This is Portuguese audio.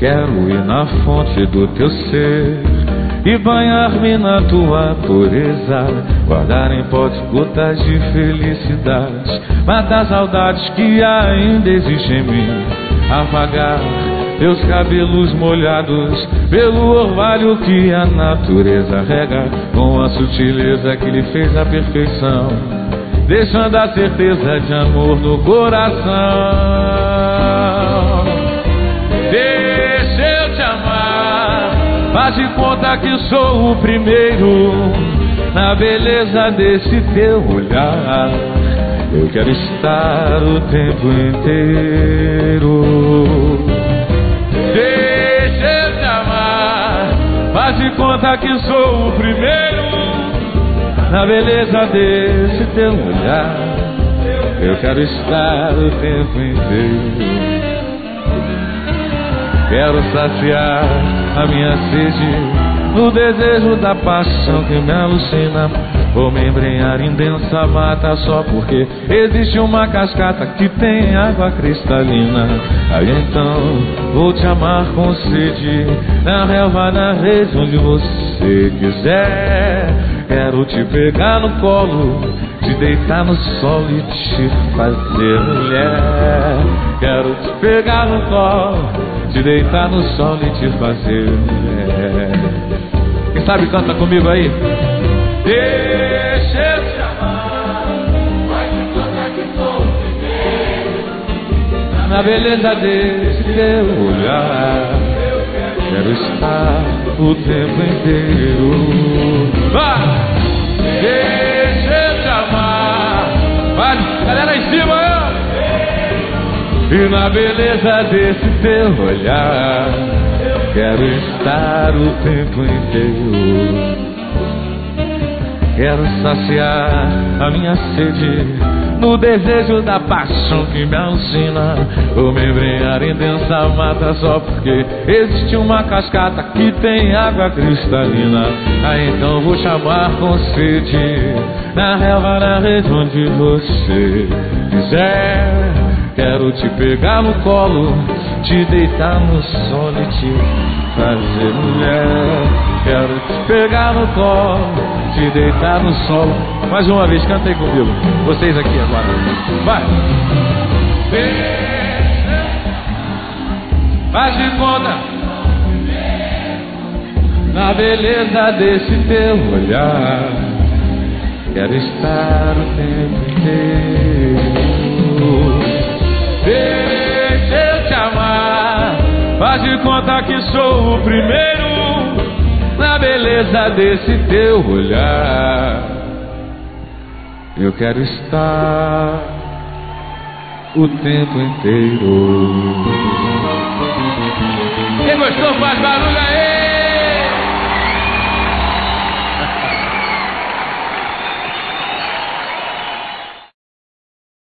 Quero ir na fonte do teu ser e banhar-me na tua pureza, guardar em potes gotas de felicidade, matar saudades que ainda existem em mim, apagar teus cabelos molhados pelo orvalho que a natureza rega, com a sutileza que lhe fez a perfeição, deixando a certeza de amor no coração. Deixa eu te amar, faz de conta que sou o primeiro na beleza desse teu olhar. Eu quero estar o tempo inteiro. Deixa eu te amar, faz de conta que sou o primeiro na beleza desse teu olhar. Eu quero estar o tempo inteiro. Quero saciar a minha sede no desejo da paixão que me alucina. Vou me embrenhar em densa mata só porque existe uma cascata que tem água cristalina. Aí então vou te amar com sede, na relva, na rede, onde você quiser. Quero te pegar no colo, te deitar no sol e te fazer mulher. Quero te pegar no colo, te deitar no sol e te fazer mulher. Quem sabe canta comigo aí? Deixa eu te amar, vai de conta que sou o primeiro na beleza desse teu olhar. Quero estar o tempo inteiro. Vai! Deixa eu te amar, vai, galera em cima, e na beleza desse teu olhar, quero estar o tempo inteiro. Quero saciar a minha sede no desejo da paixão que me alucina. Vou me embrenhar em densa mata só porque existe uma cascata que tem água cristalina. Aí então vou chamar com sede, na relva, na rede, onde você quiser. Quero te pegar no colo, te deitar no sol e te fazer mulher. Quero te pegar no colo, te deitar no solo. Mais uma vez, canta aí comigo. Vocês aqui agora. Vai! Faz de conta na beleza desse teu olhar. Quero estar o tempo inteiro. Deixa eu te amar, faz de conta que sou o primeiro na beleza desse teu olhar. Eu quero estar o tempo inteiro. Quem gostou faz barulho aí.